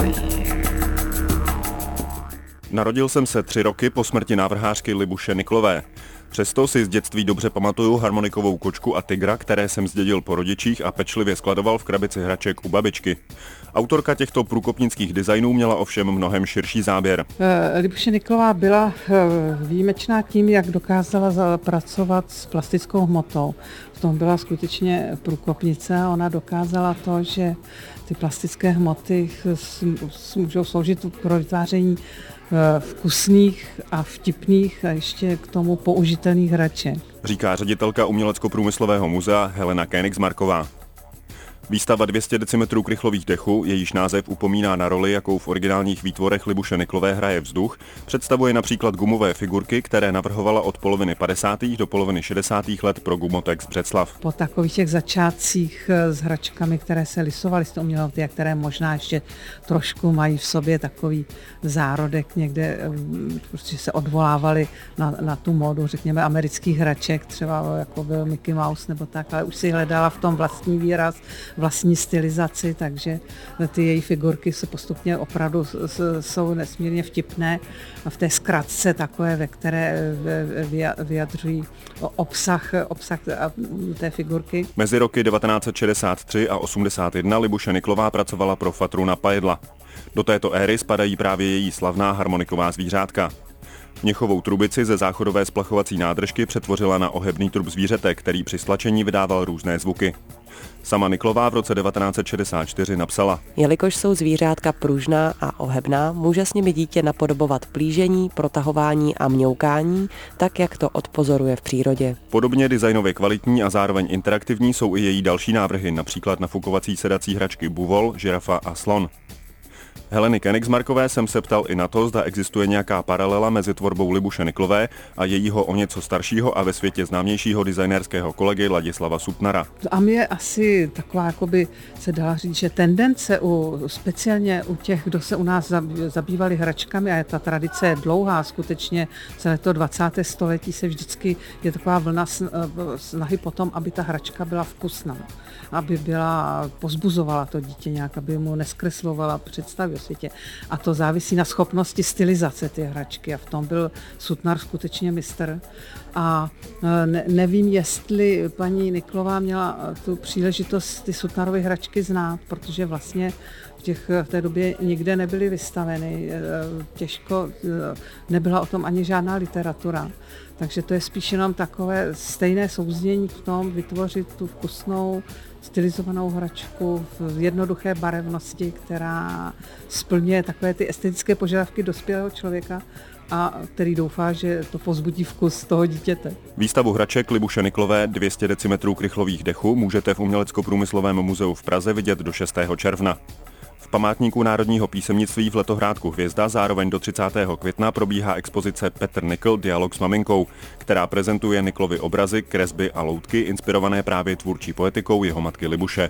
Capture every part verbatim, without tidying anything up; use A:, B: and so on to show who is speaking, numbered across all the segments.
A: Narodil jsem se tři roky po smrti návrhářky Libuše Niklové. Přesto si z dětství dobře pamatuju harmonikovou kočku a tygra, které jsem zdědil po rodičích a pečlivě skladoval v krabici hraček u babičky. Autorka těchto průkopnických designů měla ovšem mnohem širší záběr.
B: Libuše Niklová byla výjimečná tím, jak dokázala pracovat s plastickou hmotou. V tom byla skutečně průkopnice a ona dokázala to, že ty plastické hmoty můžou sloužit pro vytváření vkusných a vtipných a ještě k tomu použitelných hraček.
A: Říká ředitelka Umělecko-průmyslového muzea Helena Koenigsmarková. Výstava dvě stě decimetrů krychlových dechů, jejíž název upomíná na roli, jakou v originálních výtvorech Libuše Niklové hraje vzduch, představuje například gumové figurky, které navrhovala od poloviny padesátých do poloviny šedesátých let pro Gumotex Břeclav.
B: Po takových těch začátcích s hračkami, které se lisovaly z toho umělci a které možná ještě trošku mají v sobě takový zárodek někde, prostě se odvolávali na, na tu módu, řekněme, amerických hraček, třeba jako byl Mickey Mouse nebo tak, ale už si hledala v tom vlastní výraz, vlastní stylizaci, takže ty její figurky se postupně opravdu jsou nesmírně vtipné a v té zkratce takové, ve které vyjadřují obsah, obsah té figurky.
A: Mezi roky devatenáct set šedesát tři a osmdesát jedna Libuše Niklová pracovala pro Fatru na Pajedla. Do této éry spadají právě její slavná harmoniková zvířátka. Měchovou trubici ze záchodové splachovací nádržky přetvořila na ohebný trub zvířete, který při stlačení vydával různé zvuky. Sama Niklová v roce devatenáct set šedesát čtyři napsala:
C: Jelikož jsou zvířátka pružná a ohebná, může s nimi dítě napodobovat plížení, protahování a mňoukání, tak jak to odpozoruje v přírodě.
A: Podobně designově kvalitní a zároveň interaktivní jsou i její další návrhy, například nafukovací sedací hračky Buvol, žirafa a slon. Heleny Koenigsmarkové jsem se ptal i na to, zda existuje nějaká paralela mezi tvorbou Libuše Niklové a jejího o něco staršího a ve světě známějšího designérského kolegy Ladislava Sutnara.
B: A mě asi taková, jakoby se dá říct, že tendence u, speciálně u těch, kdo se u nás zabývali hračkami, a ta tradice je dlouhá, skutečně celé to dvacáté století se vždycky je taková vlna snahy potom, aby ta hračka byla vkusná, aby byla, pozbuzovala to dítě nějak, aby mu neskreslovala představy o světě. A to závisí na schopnosti stylizace ty hračky a v tom byl Sutnar skutečně mistr. A ne, nevím, jestli paní Niklová měla tu příležitost ty Sutnarovy hračky znát, protože vlastně v, těch, v té době nikde nebyly vystaveny. Těžko, nebyla o tom ani žádná literatura. Takže to je spíš jenom takové stejné souznění v tom vytvořit tu vkusnou stylizovanou hračku v jednoduché barevnosti, která splňuje takové ty estetické požadavky dospělého člověka a který doufá, že to povzbudí vkus toho dítěte.
A: Výstavu hraček Libuše Niklové dvě stě decimetrů krychlových dechů můžete v Umělecko-průmyslovém muzeu v Praze vidět do šestého června. V památníku národního písemnictví v letohrádku Hvězda zároveň do třicátého května probíhá expozice Petr Nikl Dialog s maminkou, která prezentuje Niklovy obrazy, kresby a loutky inspirované právě tvůrčí poetikou jeho matky Libuše.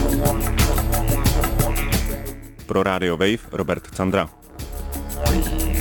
A: Pro Radio Wave Robert Candra.